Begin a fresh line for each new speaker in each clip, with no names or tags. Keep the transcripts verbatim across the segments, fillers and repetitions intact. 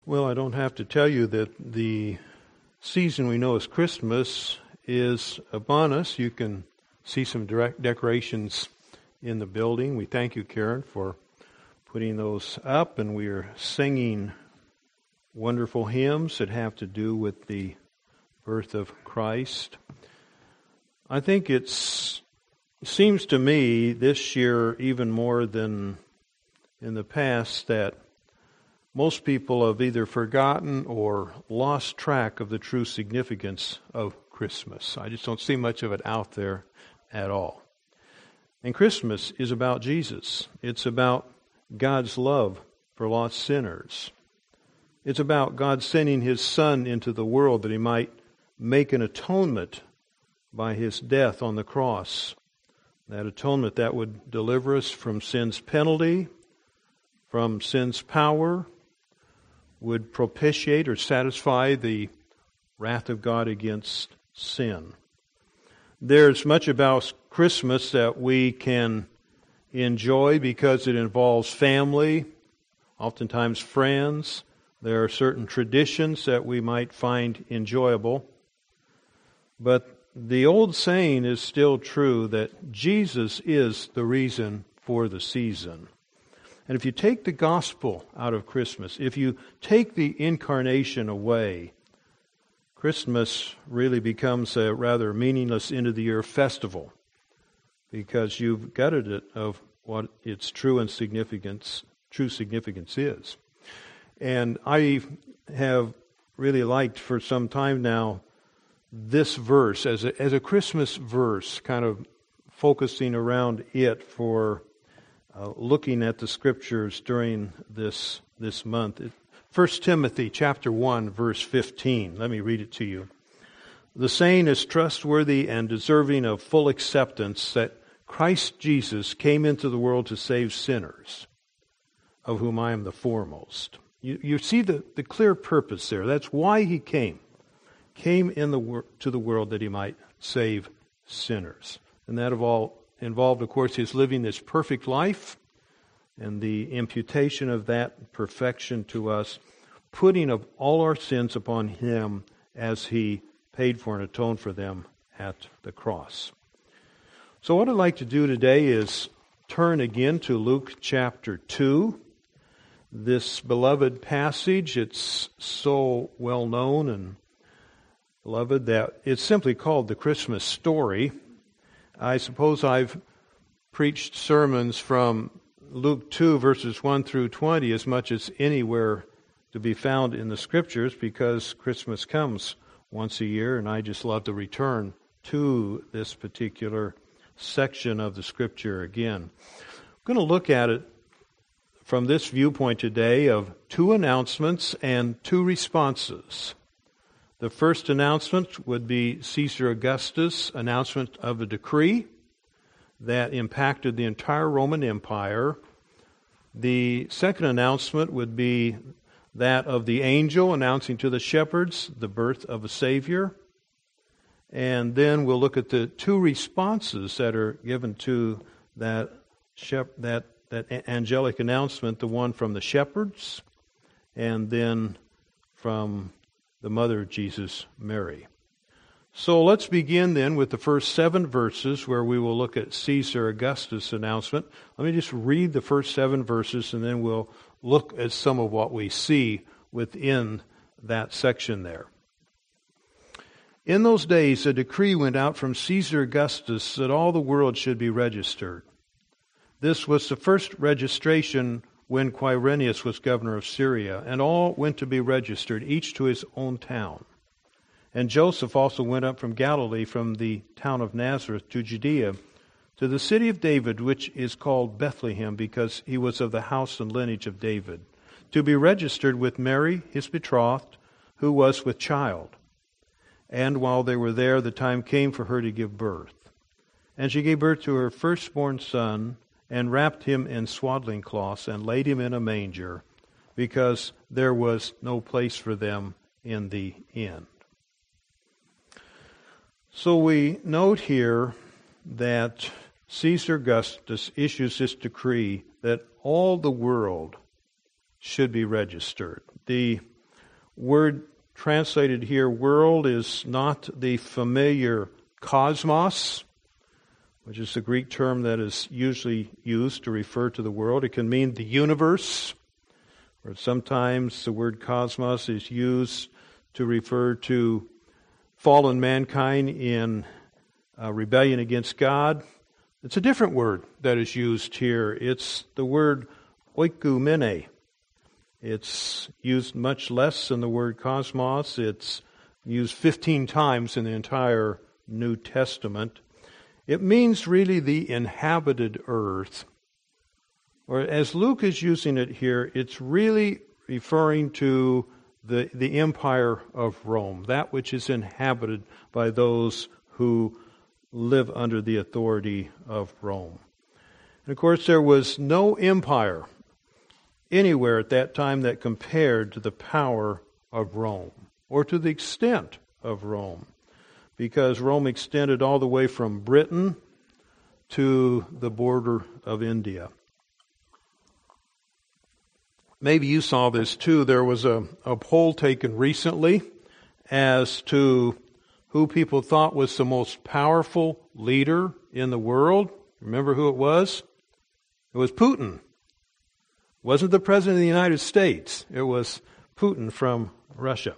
Well, I don't have to tell you that the season we know as Christmas is upon us. You can see some direct decorations in the building. We thank you, Karen, for putting those up, and we are singing wonderful hymns that have to do with the birth of Christ. I think it's seems to me this year, even more than in the past, that most people have either forgotten or lost track of the true significance of Christmas. I just don't see much of it out there at all. And Christmas is about Jesus. It's about God's love for lost sinners. It's about God sending His Son into the world that He might make an atonement by His death on the cross. That atonement that would deliver us from sin's penalty, from sin's power, would propitiate or satisfy the wrath of God against sin. There's much about Christmas that we can enjoy because it involves family, oftentimes friends. There are certain traditions that we might find enjoyable. But the old saying is still true that Jesus is the reason for the season. And if you take the gospel out of Christmas, if you take the incarnation away, Christmas really becomes a rather meaningless end-of-the-year festival because you've gutted it of what its true and significance, true significance is. And I have really liked for some time now this verse as a, as a Christmas verse, kind of focusing around it for Uh, looking at the Scriptures during this this month. First Timothy chapter one, verse fifteen. Let me read it to you. The saying is trustworthy and deserving of full acceptance that Christ Jesus came into the world to save sinners, of whom I am the foremost. You, you see the, the clear purpose there. That's why He came. Came in the wor- to the world that He might save sinners. And that of all involved, of course, His living this perfect life and the imputation of that perfection to us, putting of all our sins upon Him as He paid for and atoned for them at the cross. So what I'd like to do today is turn again to Luke chapter two. This beloved passage, it's so well known and beloved that it's simply called the Christmas story. I suppose I've preached sermons from Luke two, verses one through twenty, as much as anywhere to be found in the Scriptures, because Christmas comes once a year, and I just love to return to this particular section of the Scripture again. I'm going to look at it from this viewpoint today of two announcements and two responses. The first announcement would be Caesar Augustus' announcement of a decree that impacted the entire Roman Empire. The second announcement would be that of the angel announcing to the shepherds the birth of a Savior. And then we'll look at the two responses that are given to that shep- that, that angelic announcement, the one from the shepherds and then from the mother of Jesus, Mary. So let's begin then with the first seven verses where we will look at Caesar Augustus' announcement. Let me just read the first seven verses and then we'll look at some of what we see within that section there. In those days, a decree went out from Caesar Augustus that all the world should be registered. This was the first registration when Quirinius was governor of Syria, and all went to be registered, each to his own town. And Joseph also went up from Galilee, from the town of Nazareth to Judea, to the city of David, which is called Bethlehem, because he was of the house and lineage of David, to be registered with Mary, his betrothed, who was with child. And while they were there, the time came for her to give birth. And she gave birth to her firstborn son, and wrapped him in swaddling cloths, and laid him in a manger, because there was no place for them in the inn. So we note here that Caesar Augustus issues this decree that all the world should be registered. The word translated here, world, is not the familiar cosmos, which is the Greek term that is usually used to refer to the world. It can mean the universe, or sometimes the word cosmos is used to refer to fallen mankind in uh, rebellion against God. It's a different word that is used here. It's the word oikumene. It's used much less than the word cosmos. It's used fifteen times in the entire New Testament. It means really the inhabited earth. Or as Luke is using it here, it's really referring to the, the empire of Rome, that which is inhabited by those who live under the authority of Rome. And of course, there was no empire anywhere at that time that compared to the power of Rome, or to the extent of Rome, because Rome extended all the way from Britain to the border of India. Maybe you saw this too. There was a, a poll taken recently as to who people thought was the most powerful leader in the world. Remember who it was? It was Putin. It wasn't the President of the United States. It was Putin from Russia.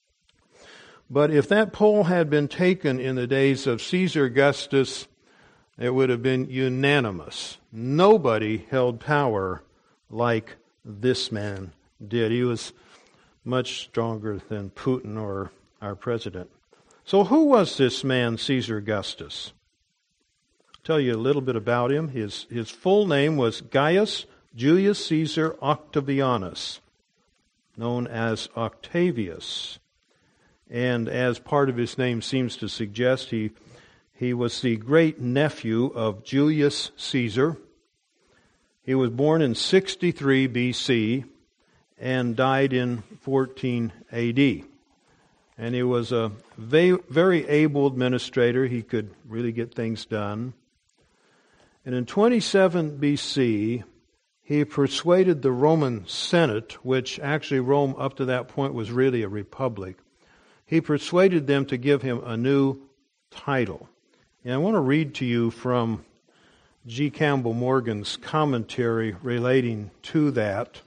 But if that poll had been taken in the days of Caesar Augustus, it would have been unanimous. Nobody held power like this man did. He was much stronger than Putin or our president. So who was this man, Caesar Augustus? I'll tell you a little bit about him. His, his full name was Gaius Julius Caesar Octavianus, known as Octavius. And as part of his name seems to suggest, he, he was the great-nephew of Julius Caesar. He was born in sixty-three B C and died in fourteen A D. And he was a very able administrator. He could really get things done. And in twenty-seven B C, he persuaded the Roman Senate, which actually Rome up to that point was really a republic. He persuaded them to give him a new title. And I want to read to you from G. Campbell Morgan's commentary relating to that.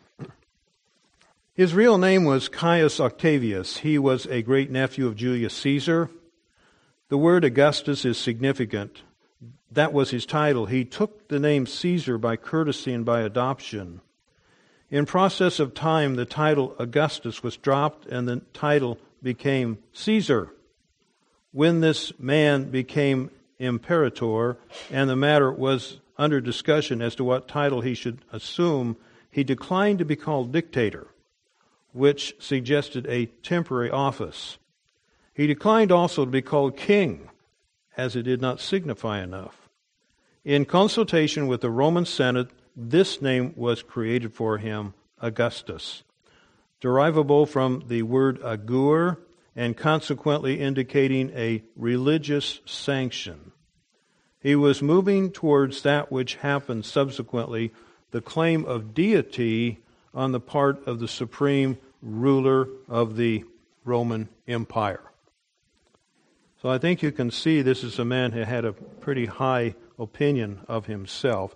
His real name was Caius Octavius. He was a great-nephew of Julius Caesar. The word Augustus is significant. That was his title. He took the name Caesar by courtesy and by adoption. In process of time, the title Augustus was dropped and the title became Caesar. When this man became imperator and the matter was under discussion as to what title he should assume, he declined to be called dictator, which suggested a temporary office. He declined also to be called king, as it did not signify enough. In consultation with the Roman Senate, this name was created for him, Augustus, derivable from the word agur, and consequently indicating a religious sanction. He was moving towards that which happened subsequently, the claim of deity on the part of the supreme ruler of the Roman Empire. So I think you can see this is a man who had a pretty high opinion of himself.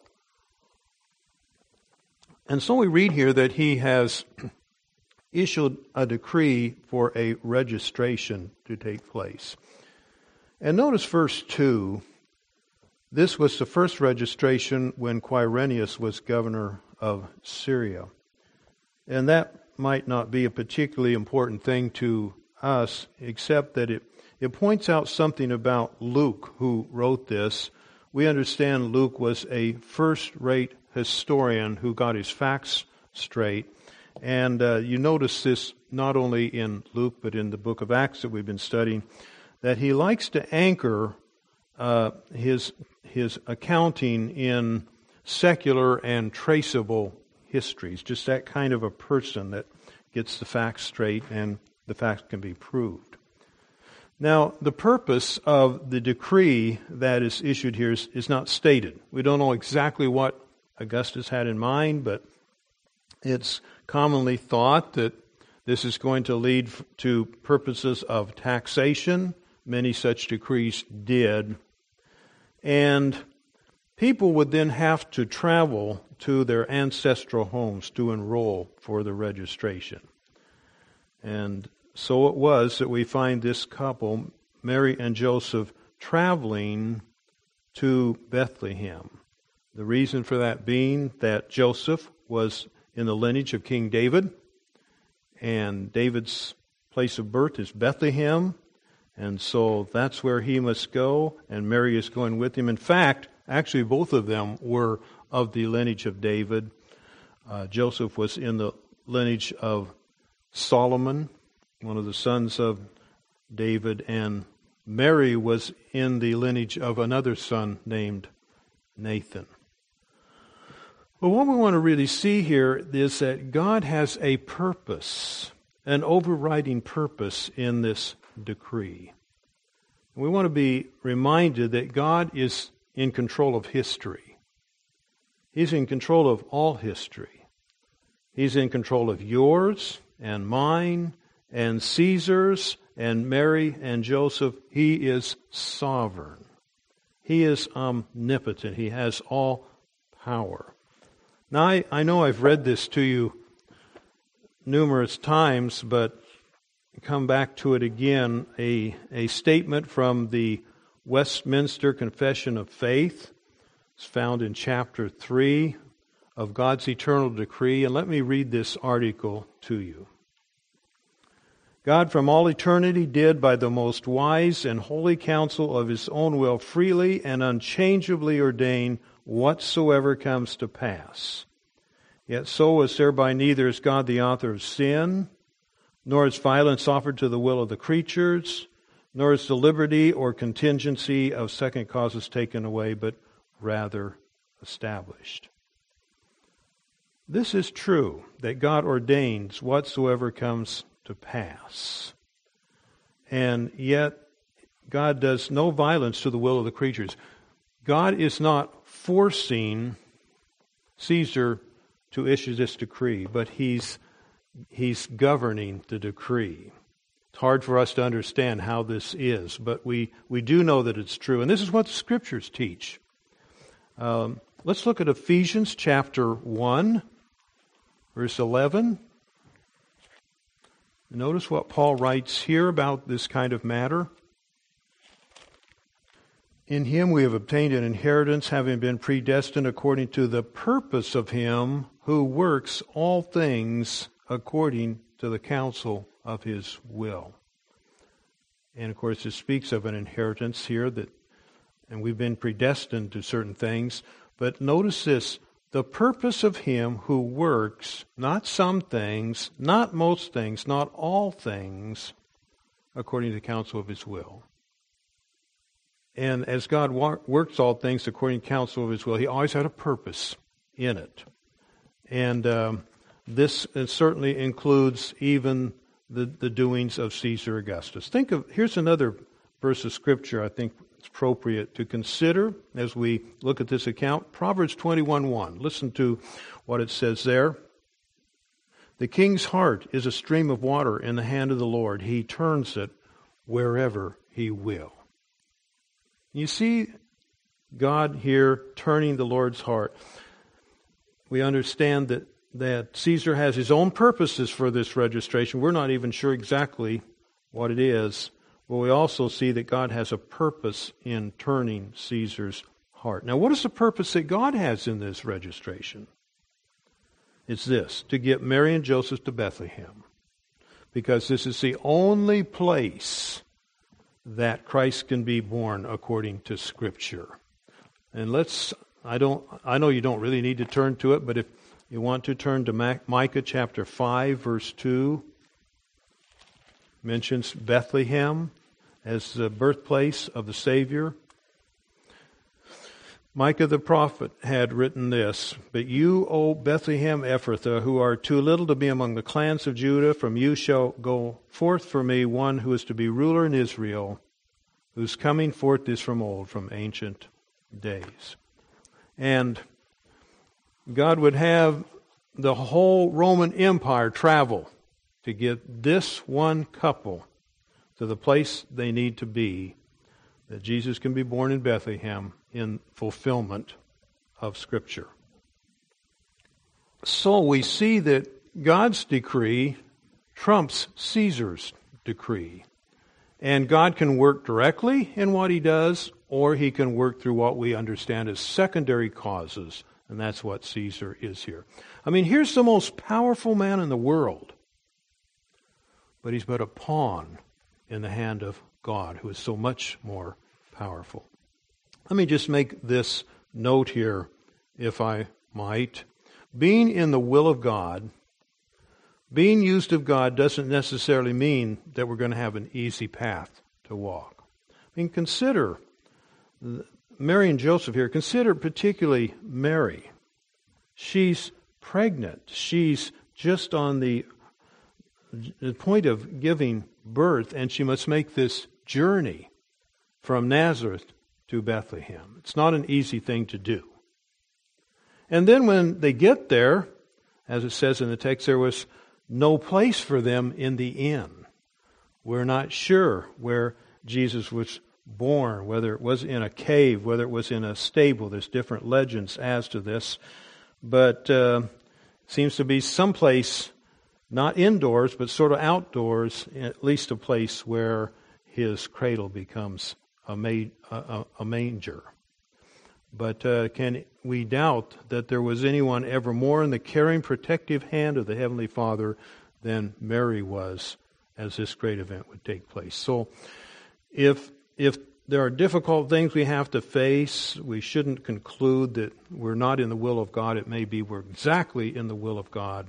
And so we read here that he has issued a decree for a registration to take place. And notice verse two. This was the first registration when Quirinius was governor of Syria. And that might not be a particularly important thing to us, except that it, it points out something about Luke, who wrote this. We understand Luke was a first-rate historian who got his facts straight. And uh, you notice this not only in Luke, but in the book of Acts that we've been studying, that he likes to anchor uh, his his accounting in secular and traceable histories. Just that kind of a person that gets the facts straight and the facts can be proved. Now, the purpose of the decree that is issued here is, is not stated. We don't know exactly what Augustus had in mind, but it's commonly thought that This is going to lead to purposes of taxation. Many such decrees did. And people would then have to travel to their ancestral homes to enroll for the registration. And so it was that we find this couple, Mary and Joseph, traveling to Bethlehem. The reason for that being that Joseph was in the lineage of King David, and David's place of birth is Bethlehem, and so that's where he must go, and Mary is going with him. In fact, actually both of them were of the lineage of David. Uh, Joseph was in the lineage of Solomon, one of the sons of David, and Mary was in the lineage of another son named Nathan. But what we want to really see here is that God has a purpose, an overriding purpose in this decree. We want to be reminded that God is in control of history. He's in control of all history. He's in control of yours and mine and Caesar's and Mary and Joseph. He is sovereign. He is omnipotent. He has all power. Now, I, I know I've read this to you numerous times, but come back to it again. A, a statement from the Westminster Confession of Faith. It's found in chapter three of God's eternal decree. And let me read this article to you. God from all eternity did by the most wise and holy counsel of His own will freely and unchangeably ordain whatsoever comes to pass. Yet so is thereby neither is God the author of sin, nor is violence offered to the will of the creatures, nor is the liberty or contingency of second causes taken away, but rather established. This is true, that God ordains whatsoever comes to pass. And yet, God does no violence to the will of the creatures. God is not forcing Caesar to issue this decree, but he's he's governing the decree. It's hard for us to understand how this is, but we, we do know that it's true. And this is what the Scriptures teach. Um, let's look at Ephesians chapter one, verse eleven. Notice what Paul writes here about this kind of matter. In Him we have obtained an inheritance, having been predestined according to the purpose of Him who works all things according to the counsel of His will. And of course, it speaks of an inheritance here, that, and we've been predestined to certain things. But notice this, the purpose of Him who works, not some things, not most things, not all things, according to the counsel of His will. And as God works all things according to the counsel of His will, He always had a purpose in it. And um, this certainly includes even the, the doings of Caesar Augustus. Think of, here's another verse of Scripture I think it's appropriate to consider as we look at this account. Proverbs twenty-one one. Listen to what it says there. The king's heart is a stream of water in the hand of the Lord. He turns it wherever He will. You see God here turning the Lord's heart. We understand that, that Caesar has his own purposes for this registration. We're not even sure exactly what it is. But we also see that God has a purpose in turning Caesar's heart. Now, what is the purpose that God has in this registration? It's this, to get Mary and Joseph to Bethlehem. Because this is the only place that Christ can be born according to Scripture. And let's, I don't, I know you don't really need to turn to it, but if you want to turn to Micah chapter five, verse two, mentions Bethlehem as the birthplace of the Savior. Micah the prophet had written this, But you, O Bethlehem Ephrathah, who are too little to be among the clans of Judah, from you shall go forth for me one who is to be ruler in Israel, whose coming forth is from old, from ancient days. And God would have the whole Roman Empire travel to get this one couple to the place they need to be, that Jesus can be born in Bethlehem in fulfillment of Scripture. So we see that God's decree trumps Caesar's decree. And God can work directly in what He does, or He can work through what we understand as secondary causes, and that's what Caesar is here. I mean, here's the most powerful man in the world, but he's but a pawn in the hand of God, who is so much more powerful. Let me just make this note here, if I might. Being in the will of God, being used of God, doesn't necessarily mean that we're going to have an easy path to walk. I mean, consider Mary and Joseph here. Consider particularly Mary. She's pregnant. She's just on the, the point of giving birth, and she must make this journey from Nazareth to Bethlehem. It's not an easy thing to do. And then when they get there, as it says in the text, there was no place for them in the inn. We're not sure where Jesus was born, whether it was in a cave, whether it was in a stable. There's different legends as to this. But uh, it seems to be someplace, not indoors, but sort of outdoors, at least a place where His cradle becomes a, ma- a, a manger. But uh, can we doubt that there was anyone ever more in the caring, protective hand of the Heavenly Father than Mary was as this great event would take place? So if if there are difficult things we have to face, we shouldn't conclude that we're not in the will of God. It may be we're exactly in the will of God.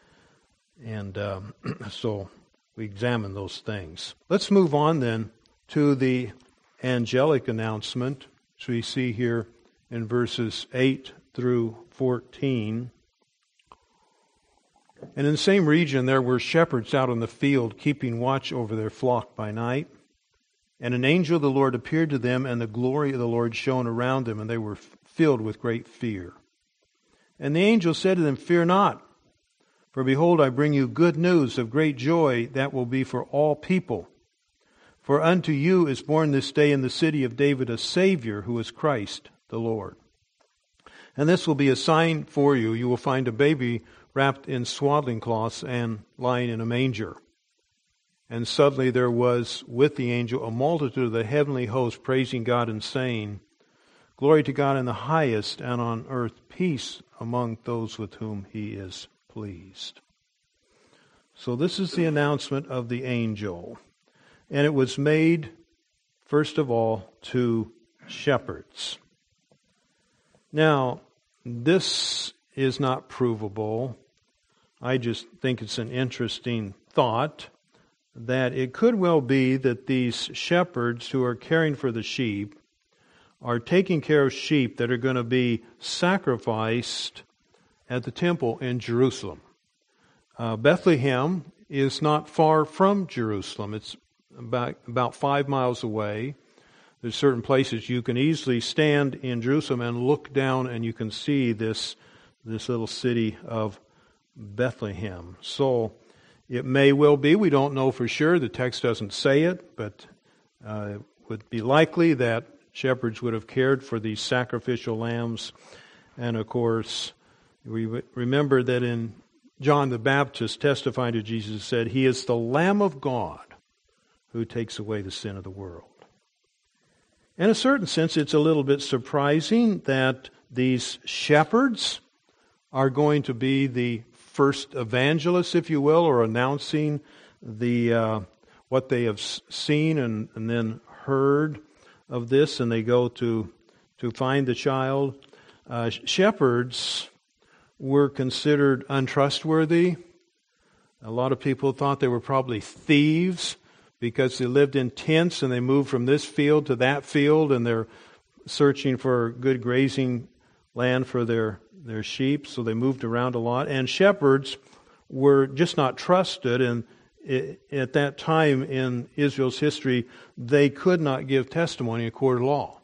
And um, so we examine those things. Let's move on then to the angelic announcement, which we see here in verses eight through fourteen. And in the same region there were shepherds out in the field, keeping watch over their flock by night. And an angel of the Lord appeared to them, and the glory of the Lord shone around them, and they were filled with great fear. And the angel said to them, "Fear not, for behold, I bring you good news of great joy that will be for all people. For unto you is born this day in the city of David a Savior, who is Christ the Lord. And this will be a sign for you. You will find a baby wrapped in swaddling cloths and lying in a manger." And suddenly there was with the angel a multitude of the heavenly host praising God and saying, "Glory to God in the highest, and on earth peace among those with whom He is pleased." So this is the announcement of the angel. And it was made, first of all, to shepherds. Now, this is not provable. I just think it's an interesting thought that it could well be that these shepherds who are caring for the sheep are taking care of sheep that are going to be sacrificed at the temple in Jerusalem. Uh, Bethlehem is not far from Jerusalem. It's about, about five miles away. There's certain places you can easily stand in Jerusalem and look down, and you can see this, this little city of Bethlehem. So it may well be, we don't know for sure, the text doesn't say it, but uh, it would be likely that shepherds would have cared for these sacrificial lambs. And of course, we remember that in John the Baptist testifying to Jesus said, "He is the Lamb of God who takes away the sin of the world." In a certain sense, it's a little bit surprising that these shepherds are going to be the first evangelists, if you will, or announcing the uh, what they have seen and, and then heard of this, and they go to to find the child. Uh, shepherds were considered untrustworthy. A lot of people thought they were probably thieves because they lived in tents and they moved from this field to that field, and they're searching for good grazing land for their, their sheep, so they moved around a lot. And shepherds were just not trusted, and it, at that time in Israel's history, they could not give testimony in a court of law.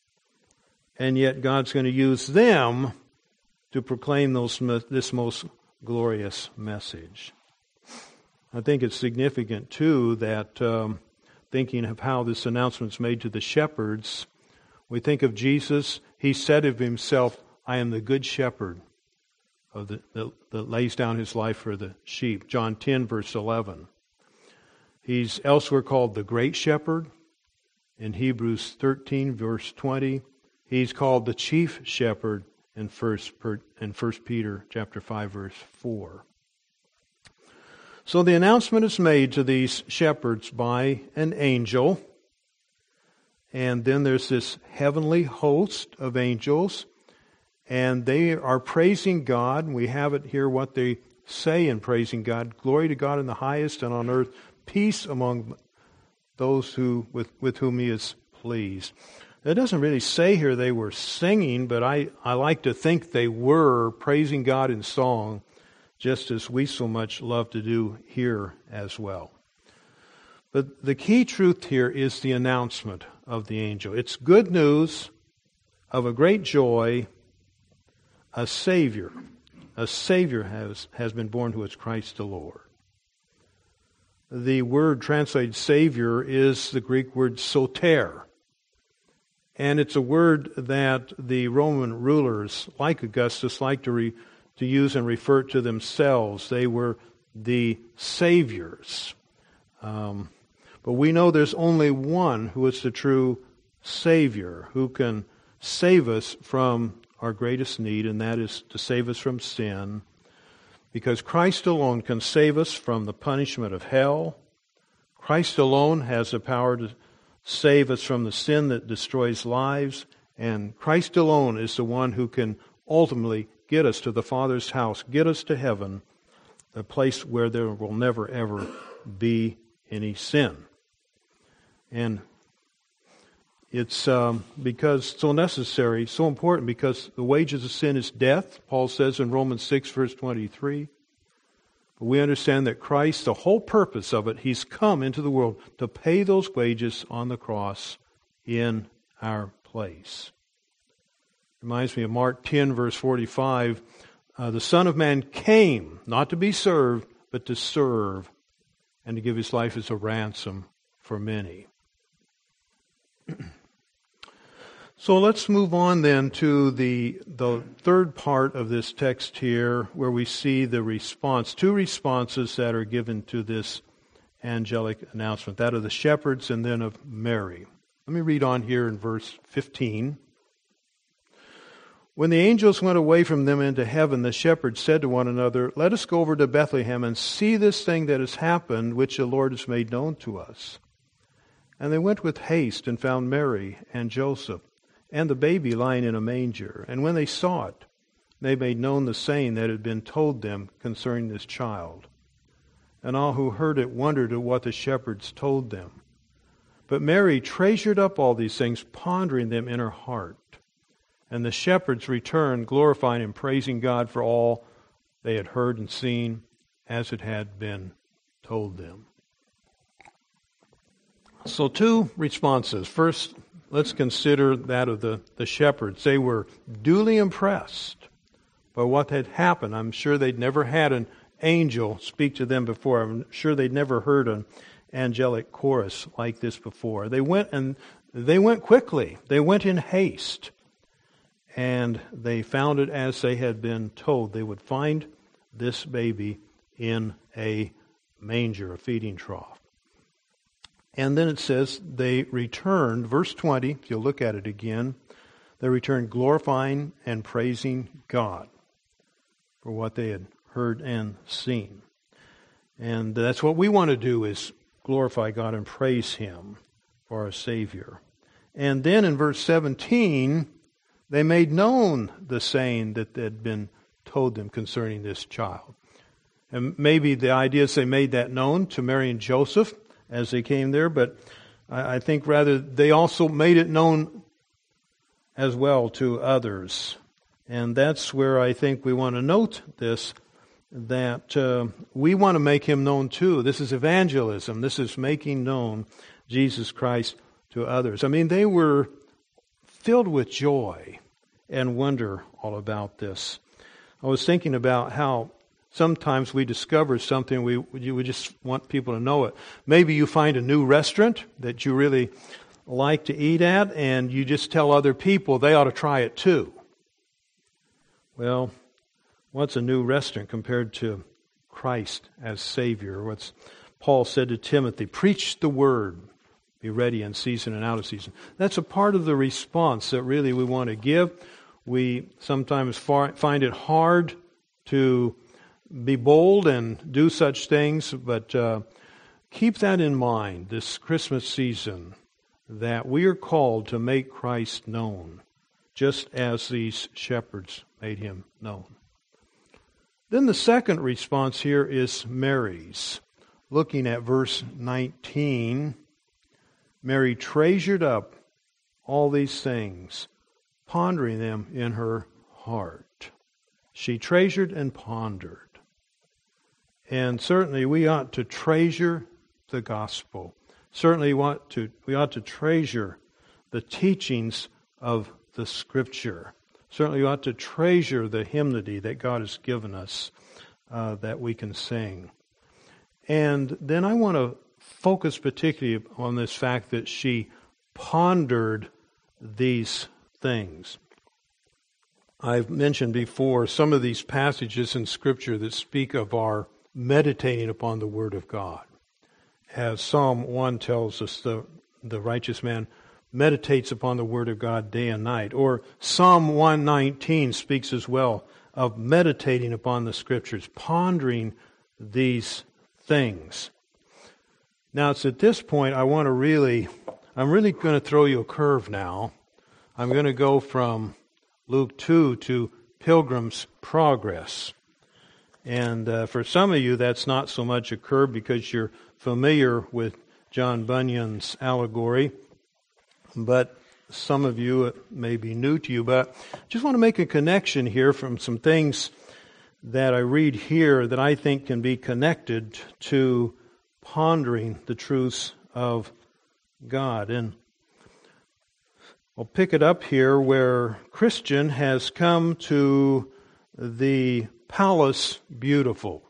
And yet God's going to use them to proclaim those, this most glorious message. I think it's significant, too, that um, thinking of how this announcement's made to the shepherds, we think of Jesus. He said of himself, I am the good shepherd of the, that, that lays down his life for the sheep. John ten, verse eleven. He's elsewhere called the great shepherd. In Hebrews thirteen, verse twenty, he's called the chief shepherd in First in First Peter chapter five, verse four. So the announcement is made to these shepherds by an angel, and then there's this heavenly host of angels, and they are praising God. And we have it here what they say in praising God: "Glory to God in the highest, and on earth peace among those who with, with whom He is pleased." It doesn't really say here they were singing, but I, I like to think they were praising God in song, just as we so much love to do here as well. But the key truth here is the announcement of the angel. It's good news of a great joy. A Savior, a Savior has, has been born, who is Christ the Lord. The word translated Savior is the Greek word soter. And it's a word that the Roman rulers, like Augustus, liked to, re, to use and refer to themselves. They were the saviors. Um, but we know there's only one who is the true Savior, who can save us from our greatest need, and that is to save us from sin. Because Christ alone can save us from the punishment of hell. Christ alone has the power to save us from the sin that destroys lives. And Christ alone is the one who can ultimately get us to the Father's house, get us to heaven, a place where there will never, ever be any sin. And it's um, because so necessary, so important, because the wages of sin is death, Paul says in Romans six, verse twenty-three. But we understand that Christ, the whole purpose of it, He's come into the world to pay those wages on the cross in our place. Reminds me of Mark ten, verse forty-five. Uh, the Son of Man came, not to be served, but to serve, and to give His life as a ransom for many. So let's move on then to the the third part of this text here, where we see the response, two responses that are given to this angelic announcement, that of the shepherds and then of Mary. Let me read on here in verse fifteen. When the angels went away from them into heaven, the shepherds said to one another, "Let us go over to Bethlehem and see this thing that has happened, which the Lord has made known to us." And they went with haste and found Mary and Joseph, and the baby lying in a manger. And when they saw it, they made known the saying that had been told them concerning this child. And all who heard it wondered at what the shepherds told them. But Mary treasured up all these things, pondering them in her heart. And the shepherds returned, glorifying and praising God for all they had heard and seen, as it had been told them. So two responses. First, let's consider that of the, the shepherds. They were duly impressed by what had happened. I'm sure they'd never had an angel speak to them before. I'm sure they'd never heard an angelic chorus like this before. They went and they went quickly. They went in haste. And they found it as they had been told. They would find this baby in a manger, a feeding trough. And then it says they returned, verse twenty, if you'll look at it again, they returned glorifying and praising God for what they had heard and seen. And that's what we want to do, is glorify God and praise Him for our Savior. And then in verse seventeen, they made known the saying that had been told them concerning this child. And maybe the idea is they made that known to Mary and Joseph as they came there, but I think rather they also made it known as well to others. And that's where I think we want to note this, that uh, we want to make Him known too. This is evangelism. This is making known Jesus Christ to others. I mean, they were filled with joy and wonder all about this. I was thinking about how sometimes we discover something, we, we just want people to know it. Maybe you find a new restaurant that you really like to eat at, and you just tell other people they ought to try it too. Well, what's a new restaurant compared to Christ as Savior? What's Paul said to Timothy, preach the word, be ready in season and out of season. That's a part of the response that really we want to give. We sometimes find it hard to be bold and do such things, but uh, keep that in mind this Christmas season, that we are called to make Christ known, just as these shepherds made him known. Then the second response here is Mary's. Looking at verse nineteen, Mary treasured up all these things, pondering them in her heart. She treasured and pondered. And certainly we ought to treasure the gospel. Certainly we ought to, we ought to treasure the teachings of the Scripture. Certainly we ought to treasure the hymnody that God has given us uh, that we can sing. And then I want to focus particularly on this fact that she pondered these things. I've mentioned before some of these passages in Scripture that speak of our meditating upon the Word of God. As Psalm one tells us, the, the righteous man meditates upon the Word of God day and night. Or Psalm one nineteen speaks as well of meditating upon the Scriptures, pondering these things. Now it's at this point I want to really, I'm really going to throw you a curve now. I'm going to go from Luke two to Pilgrim's Progress. And uh, for some of you, that's not so much a curve because you're familiar with John Bunyan's allegory. But some of you, it may be new to you. But I just want to make a connection here from some things that I read here that I think can be connected to pondering the truths of God. And I'll pick it up here where Christian has come to the Palace Beautiful.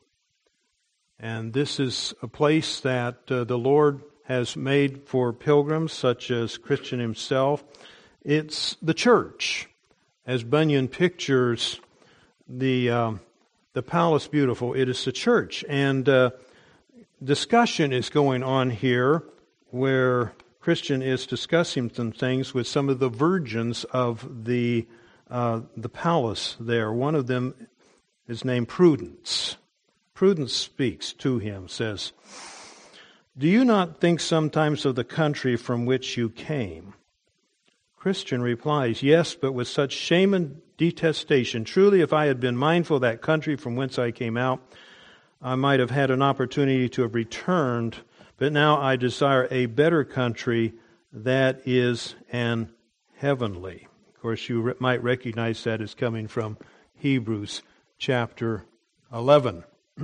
And this is a place that uh, the Lord has made for pilgrims such as Christian himself. It's the church, as Bunyan pictures the um, the Palace Beautiful. It is the church. And uh, discussion is going on here where Christian is discussing some things with some of the virgins of the uh, the palace there. One of them is named Prudence. Prudence speaks to him, says, "Do you not think sometimes of the country from which you came?" Christian replies, "Yes, but with such shame and detestation. Truly, if I had been mindful of that country from whence I came out, I might have had an opportunity to have returned. But now I desire a better country, that is an heavenly." Of course, you re- might recognize that as coming from Hebrews chapter eleven.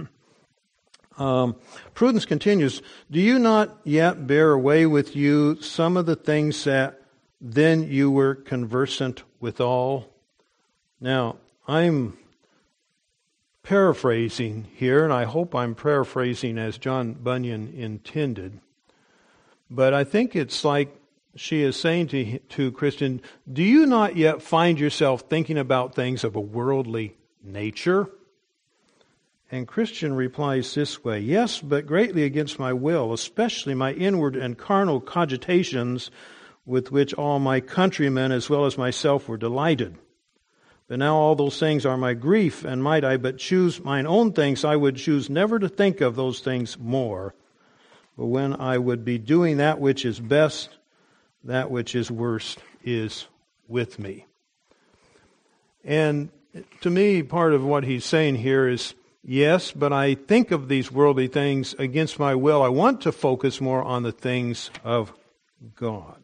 um, Prudence continues, "Do you not yet bear away with you some of the things that then you were conversant withal?" Now, I'm paraphrasing here, and I hope I'm paraphrasing as John Bunyan intended. But I think it's like she is saying to, to Christian, do you not yet find yourself thinking about things of a worldly nature? And Christian replies this way, "Yes, but greatly against my will, especially my inward and carnal cogitations, with which all my countrymen as well as myself were delighted. But now all those things are my grief, and might I but choose mine own things, I would choose never to think of those things more. But when I would be doing that which is best, that which is worst is with me." And to me, part of what he's saying here is, yes, but I think of these worldly things against my will. I want to focus more on the things of God.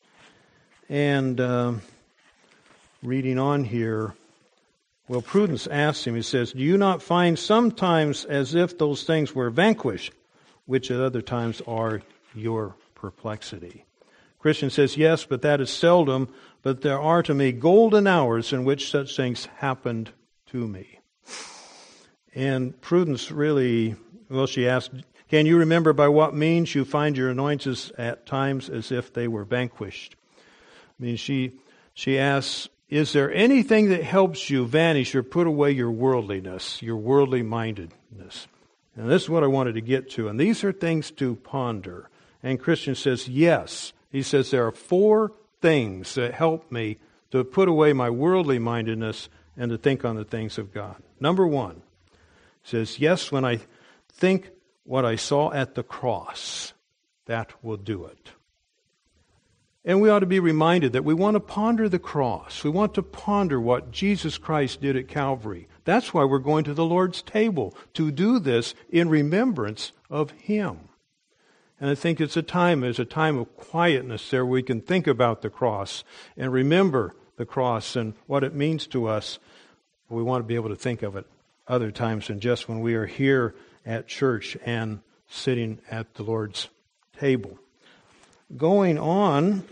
And uh, reading on here, well, Prudence asks him, he says, "Do you not find sometimes as if those things were vanquished, which at other times are your perplexity?" Christian says, "Yes, but that is seldom, but there are to me golden hours in which such things happened to me." And Prudence really, well, she asked, can you remember by what means you find your annoyances at times as if they were vanquished? I mean, she she asks, is there anything that helps you vanish or put away your worldliness, your worldly mindedness? And this is what I wanted to get to. And these are things to ponder. And Christian says, yes. He says there are four things that help me to put away my worldly mindedness and to think on the things of God. Number one, says, yes, when I think what I saw at the cross, that will do it. And we ought to be reminded that we want to ponder the cross. We want to ponder what Jesus Christ did at Calvary. That's why we're going to the Lord's table, to do this in remembrance of Him. And I think it's a time, there's a time of quietness there where we can think about the cross and remember the cross and what it means to us. We want to be able to think of it other times than just when we are here at church and sitting at the Lord's table. Going on,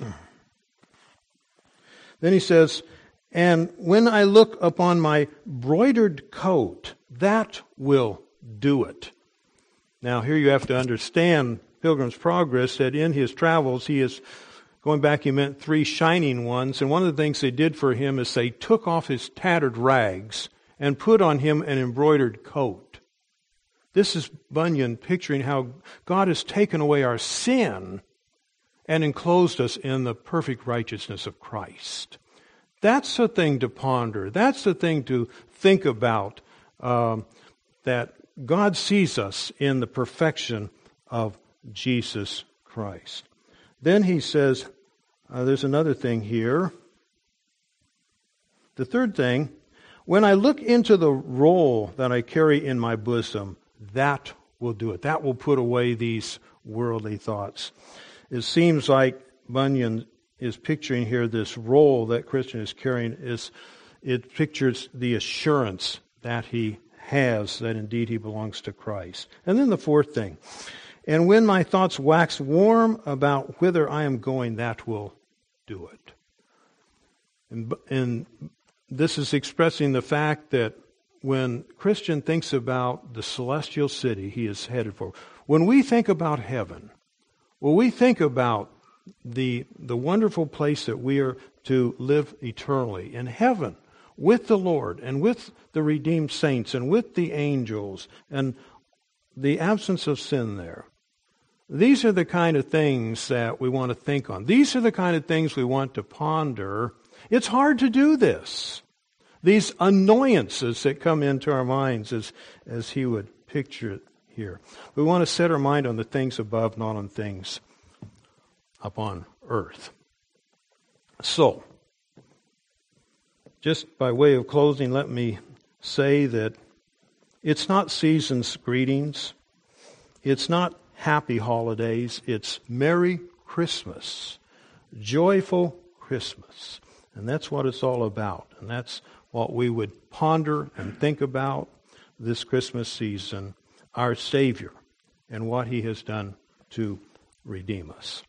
then he says, and when I look upon my broidered coat, that will do it. Now here you have to understand Pilgrim's Progress, that in his travels he is going back, he meant three shining ones, and one of the things they did for him is they took off his tattered rags and put on him an embroidered coat. This is Bunyan picturing how God has taken away our sin and enclosed us in the perfect righteousness of Christ. That's the thing to ponder. That's the thing to think about, um, that God sees us in the perfection of Jesus Christ. Then he says, uh, there's another thing here. The third thing, when I look into the roll that I carry in my bosom, that will do it. That will put away these worldly thoughts. It seems like Bunyan is picturing here this roll that Christian is carrying. Is it pictures the assurance that he has that indeed he belongs to Christ. And then the fourth thing, and when my thoughts wax warm about whither I am going, that will do it. And, and this is expressing the fact that when Christian thinks about the celestial city he is headed for, when we think about heaven, when we think about the the wonderful place that we are to live eternally in heaven with the Lord and with the redeemed saints and with the angels and the absence of sin there, these are the kind of things that we want to think on. These are the kind of things we want to ponder. It's hard to do this. These annoyances that come into our minds as, as he would picture it here. We want to set our mind on the things above, not on things upon earth. So, just by way of closing, let me say that it's not season's greetings. It's not happy holidays. It's Merry Christmas. Joyful Christmas. And that's what it's all about. And that's what we would ponder and think about this Christmas season. Our Savior and what He has done to redeem us.